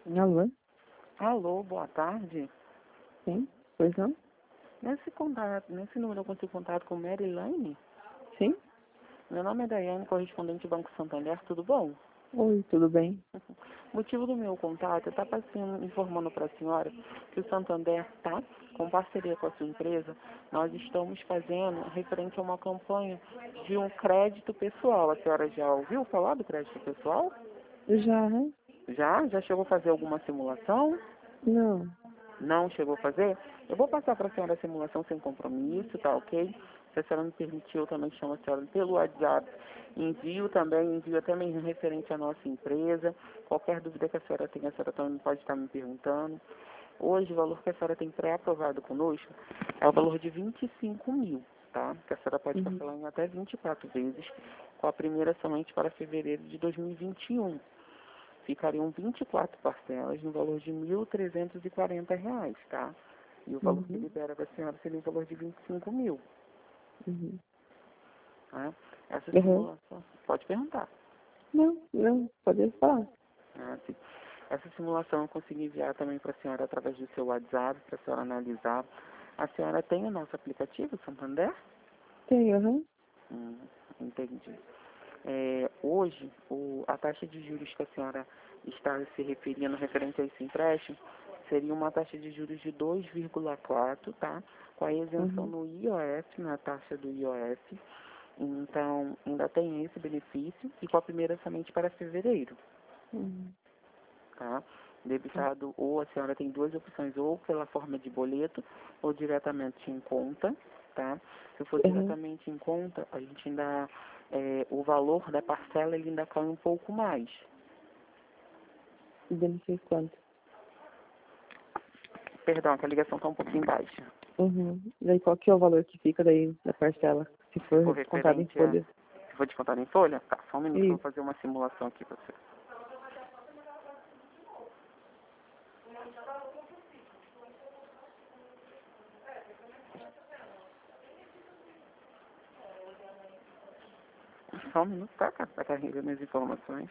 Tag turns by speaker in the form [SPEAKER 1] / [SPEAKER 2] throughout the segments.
[SPEAKER 1] Alô?
[SPEAKER 2] Alô, boa tarde.
[SPEAKER 1] Sim? Pois não?
[SPEAKER 2] Nesse número eu consigo contato com Marilane?
[SPEAKER 1] Sim?
[SPEAKER 2] Meu nome é Daiane, correspondente do Banco Santander, tudo bom?
[SPEAKER 1] Oi, tudo bem?
[SPEAKER 2] O motivo do meu contato é estar informando para a senhora que o Santander está, com parceria com a sua empresa, nós estamos fazendo referente a uma campanha de um crédito pessoal. A senhora já ouviu falar do crédito pessoal?
[SPEAKER 1] Já, né?
[SPEAKER 2] Já? Já chegou a fazer alguma simulação?
[SPEAKER 1] Não.
[SPEAKER 2] Não chegou a fazer? Eu vou passar para a senhora a simulação sem compromisso, tá ok? Se a senhora me permitir, eu também chamo a senhora pelo WhatsApp. Envio até mesmo referente à nossa empresa. Qualquer dúvida que a senhora tenha, a senhora também pode estar me perguntando. Hoje, o valor que a senhora tem pré-aprovado conosco é o valor de 25 mil, tá? Que a senhora pode parcelar em até 24 vezes, com a primeira somente para fevereiro de 2021. Ficariam 24 parcelas no valor de R$ 1.340, tá? E o valor que libera da senhora seria o valor de 25 mil. Tá? Essa simulação, pode perguntar.
[SPEAKER 1] Não, pode falar.
[SPEAKER 2] Sim. Essa simulação eu consegui enviar também para a senhora através do seu WhatsApp, para a senhora analisar. A senhora tem o nosso aplicativo, Santander?
[SPEAKER 1] Tem.
[SPEAKER 2] Entendi. Hoje, a taxa de juros que a senhora está se referindo referente a esse empréstimo seria uma taxa de juros de 2,4, tá? Com a isenção no IOF, na taxa do IOF. Então, ainda tem esse benefício e com a primeira somente para fevereiro, tá? Debitado, ou a senhora tem duas opções, ou pela forma de boleto ou diretamente em conta, tá? Se for diretamente em conta, a gente ainda, o valor da parcela ele ainda cai um pouco mais.
[SPEAKER 1] E benefício quanto?
[SPEAKER 2] Perdão, que a ligação está um pouquinho baixa.
[SPEAKER 1] Daí qual que é o valor que fica daí da parcela? Se for descontado em folha?
[SPEAKER 2] Se for descontado em folha? Tá, só um minuto, eu vou
[SPEAKER 1] Isso.
[SPEAKER 2] fazer uma simulação aqui para você. Só um minuto, tá, cara? Tá carregando as informações.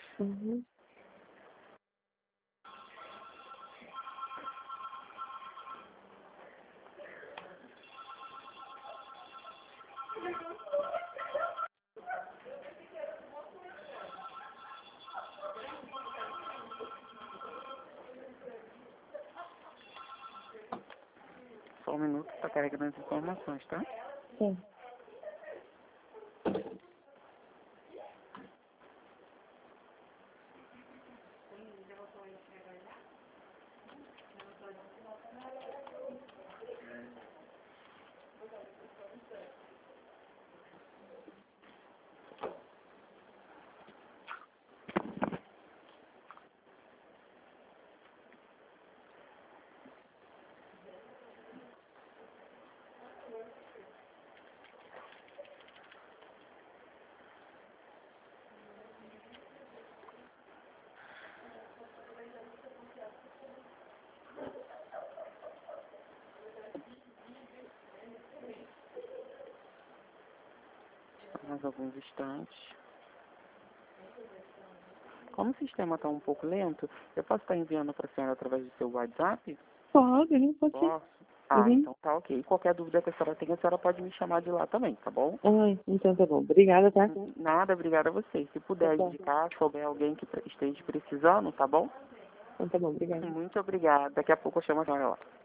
[SPEAKER 2] Só um minuto, tá carregando as informações, tá?
[SPEAKER 1] Sim.
[SPEAKER 2] Mais alguns instantes. Como o sistema está um pouco lento, eu posso estar enviando para a senhora através do seu WhatsApp?
[SPEAKER 1] Pode sim.
[SPEAKER 2] Posso? Então tá ok. Qualquer dúvida que a senhora tenha, a senhora pode me chamar de lá também, tá bom?
[SPEAKER 1] Então tá bom. Obrigada, tá?
[SPEAKER 2] Nada, obrigada a você. Se puder indicar, souber alguém que esteja precisando, tá bom?
[SPEAKER 1] Então tá bom, obrigada.
[SPEAKER 2] Muito obrigada. Daqui a pouco eu chamo a senhora lá.